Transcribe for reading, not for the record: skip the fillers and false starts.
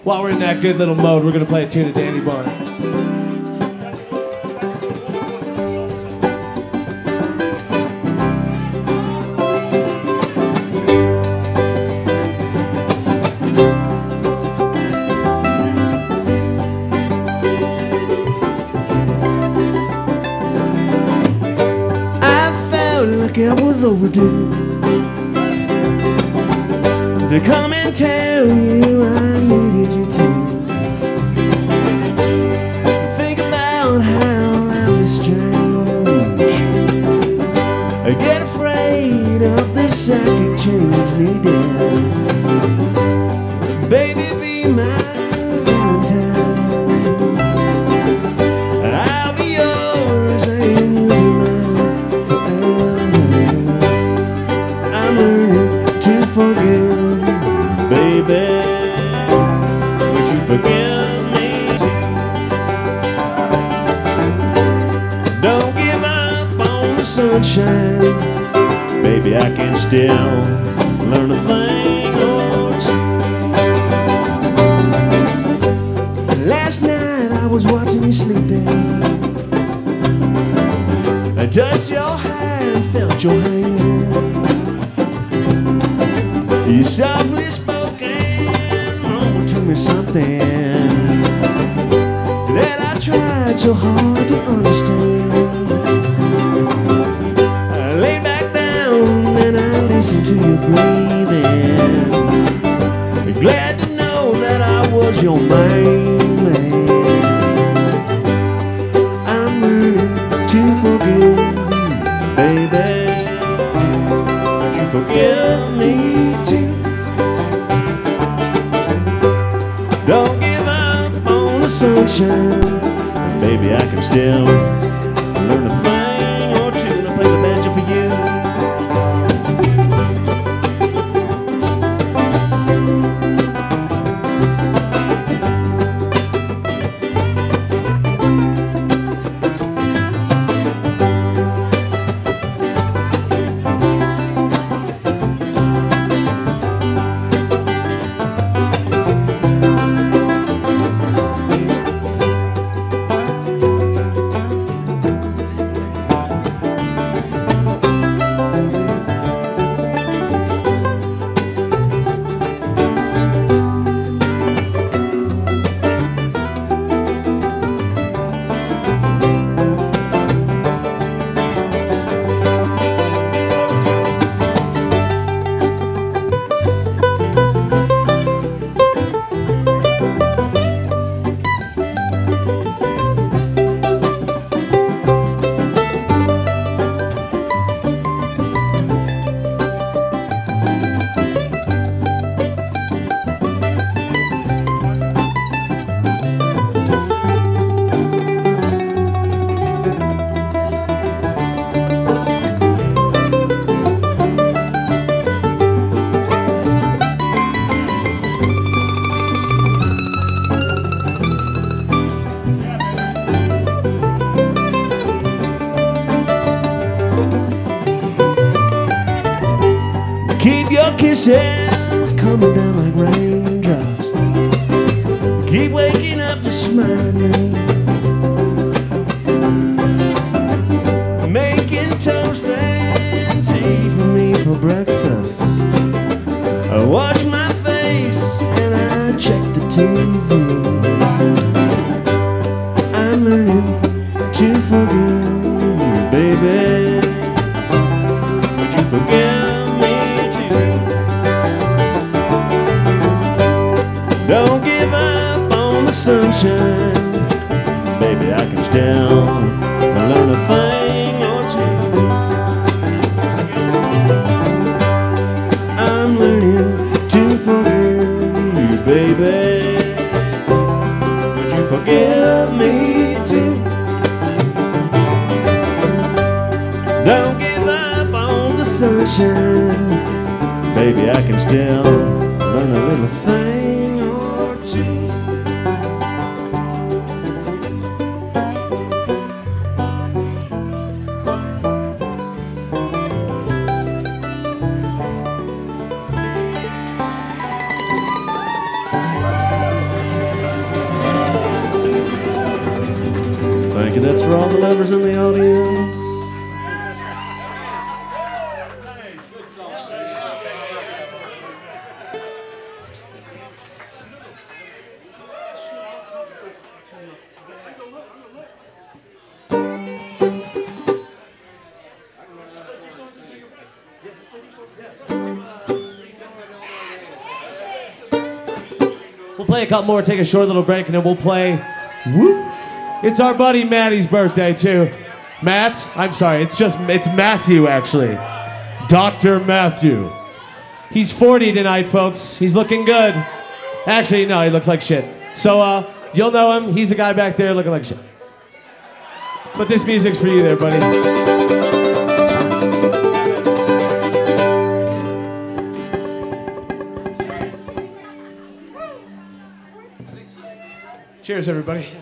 While we're in that good little mode, we're gonna play a tune of Danny Barnes. I felt like I was overdue to come and tell you I needed you to. Think about how life is strange. I get afraid of the second change needed. Baby, be my Valentine. I'll be yours and you'll be mine forever. I'm learning to forgive. Baby, would you forgive me too? Don't give up on the sunshine. Baby, I can still learn a thing or two. Last night I was watching you sleeping. I touched your hair and felt your hand. You softly spoke and murmured to me something that I tried so hard to understand. I lay back down and I listened to you breathing. Glad to know that I was your main man. I'm learning to forgive you, baby. Would you forgive me too? Don't give up on the sunshine. Baby, I can still learn a thing or two. And I play the banjo for you. Keep your kisses coming down like raindrops. Keep waking up to smile at me. Making toast and tea for me for breakfast. I wash my face and I check the TV. I'm learning to forgive you, baby. Would you forgive me too? Don't give up on the sunshine. Baby, I can still learn a thing or two. I'm learning to forgive you, baby. Would you forgive me too? Don't give up on the sunshine. Baby, I can still learn a little thing or two. Thank you. That's for all the lovers in the audience. We'll play a couple more, take a short little break, and then we'll play Whoop. It's our buddy Matty's birthday, too. Matt, I'm sorry, it's Matthew, actually. Dr. Matthew. He's 40 tonight, folks. He's looking good. Actually, no, he looks like shit. So, you'll know him. He's the guy back there looking like shit. But this music's for you there, buddy. Cheers, everybody.